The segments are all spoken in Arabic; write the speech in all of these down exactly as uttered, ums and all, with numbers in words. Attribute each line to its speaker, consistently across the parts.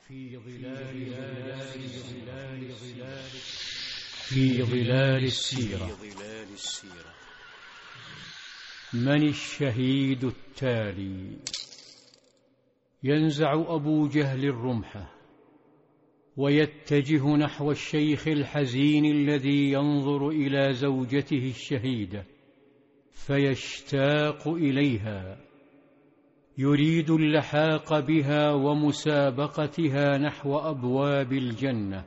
Speaker 1: في ظلال ظلال ظلال في ظلال السيرة. من الشهيد التالي؟ ينزع أبو جهل الرمح ويتجه نحو الشيخ الحزين الذي ينظر إلى زوجته الشهيدة فيشتاق إليها، يريد اللحاق بها ومسابقتها نحو أبواب الجنة،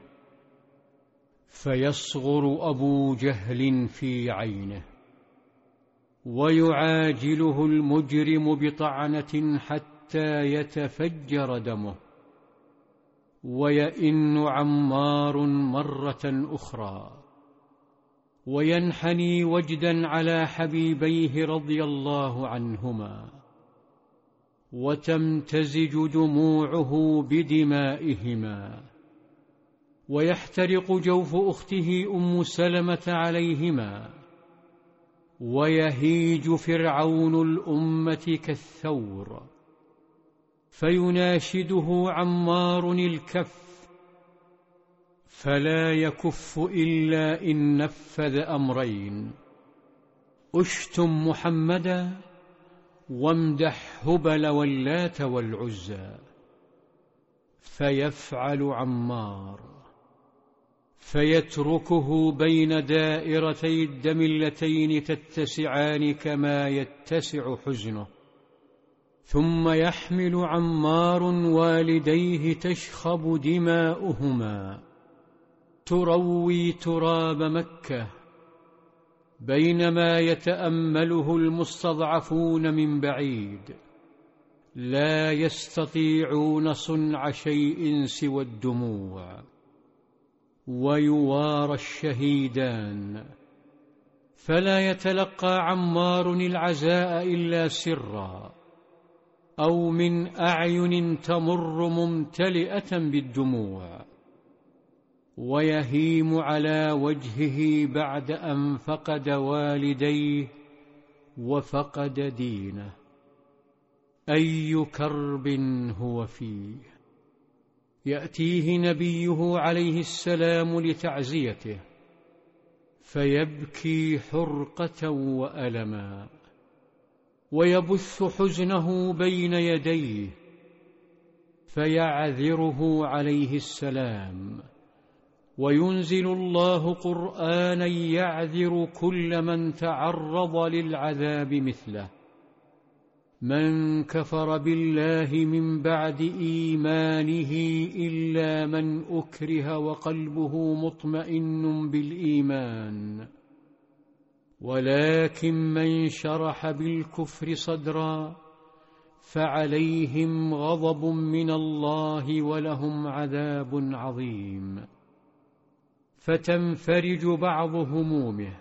Speaker 1: فيصغر أبو جهل في عينه ويعاجله المجرم بطعنة حتى يتفجر دمه، ويئن عمار مرة أخرى وينحني وجدا على حبيبيه رضي الله عنهما، وتمتزج دموعه بدمائهما، ويحترق جوف أخته أم سلمة عليهما، ويهيج فرعون الأمة كالثور، فيناشده عمار الكف، فلا يكف إلا إن نفذ أمرين: اشتم محمدا وامدح هبل واللات والعزى. فيفعل عمار، فيتركه بين دائرتي الدم اللتين تتسعان كما يتسع حزنه، ثم يحمل عمار والديه تشخب دماؤهما تروي تراب مكة، بينما يتأمله المستضعفون من بعيد لا يستطيعون صنع شيء سوى الدموع. ويوارى الشهيدان، فلا يتلقى عمار العزاء إلا سرا أو من أعين تمر ممتلئة بالدموع، ويهيم على وجهه بعد أن فقد والديه وفقد دينه. أي كرب هو فيه! يأتيه نبيه عليه السلام لتعزيته فيبكي حرقة وألما، ويبث حزنه بين يديه، فيعذره عليه السلام، وينزل الله قرآنا يعذر كل من تعرض للعذاب مثله: من كفر بالله من بعد إيمانه إلا من أكره وقلبه مطمئن بالإيمان، ولكن من شرح بالكفر صدرا فعليهم غضب من الله ولهم عذاب عظيم. فتنفرج بعض همومه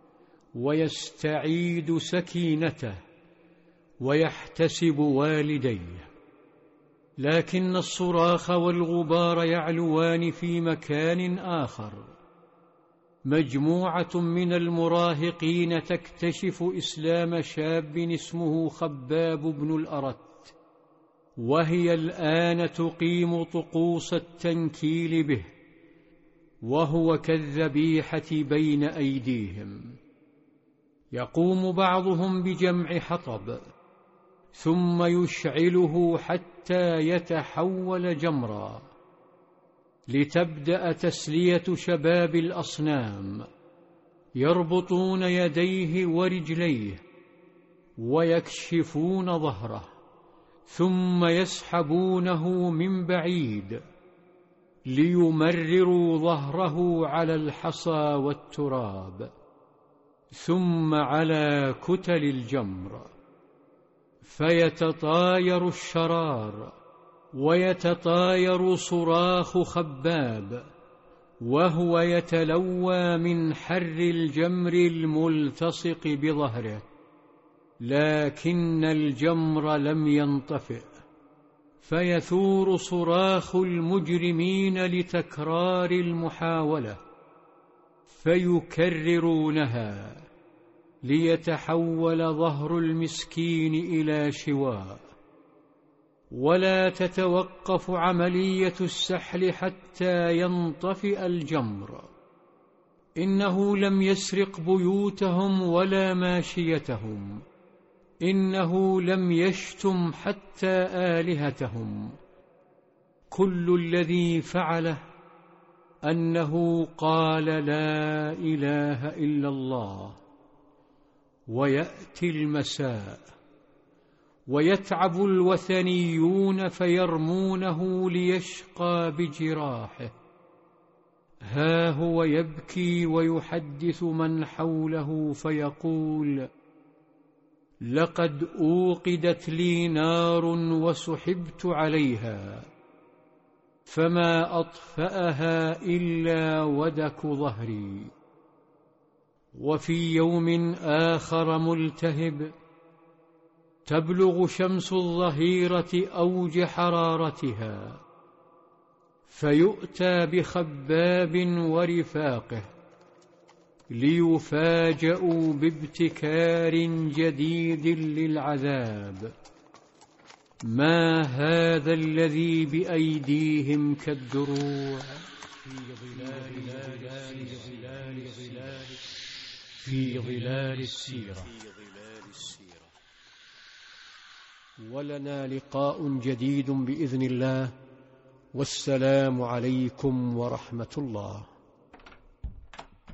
Speaker 1: ويستعيد سكينته ويحتسب والديه، لكن الصراخ والغبار يعلوان في مكان آخر. مجموعة من المراهقين تكتشف إسلام شاب اسمه خباب بن الأرت، وهي الآن تقيم طقوس التنكيل به، وهو كالذبيحة بين أيديهم. يقوم بعضهم بجمع حطب ثم يشعله حتى يتحول جمرا، لتبدأ تسلية شباب الأصنام، يربطون يديه ورجليه ويكشفون ظهره، ثم يسحبونه من بعيد ليمرروا ظهره على الحصى والتراب، ثم على كتل الجمر، فيتطاير الشرار ويتطاير صراخ خباب وهو يتلوى من حر الجمر الملتصق بظهره، لكن الجمر لم ينطفئ، فيثور صراخ المجرمين لتكرار المحاولة، فيكررونها ليتحول ظهر المسكين إلى شواء، ولا تتوقف عملية السحل حتى ينطفئ الجمر. إنه لم يسرق بيوتهم ولا ماشيتهم، إنه لم يشتم حتى آلهتهم. كل الذي فعله أنه قال لا إله إلا الله. ويأتي المساء ويتعب الوثنيون فيرمونه ليشقى بجراحه. ها هو يبكي ويحدث من حوله فيقول: لقد أوقدت لي نار وسحبت عليها، فما أطفأها إلا ودك ظهري. وفي يوم آخر ملتهب تبلغ شمس الظهيرة أوج حرارتها، فيؤتى بخباب ورفاقه ليفاجأوا بابتكار جديد للعذاب. ما هذا الذي بأيديهم كالدروع في ظلال في ظلال السيرة. ولنا لقاء جديد بإذن الله، والسلام عليكم ورحمة الله.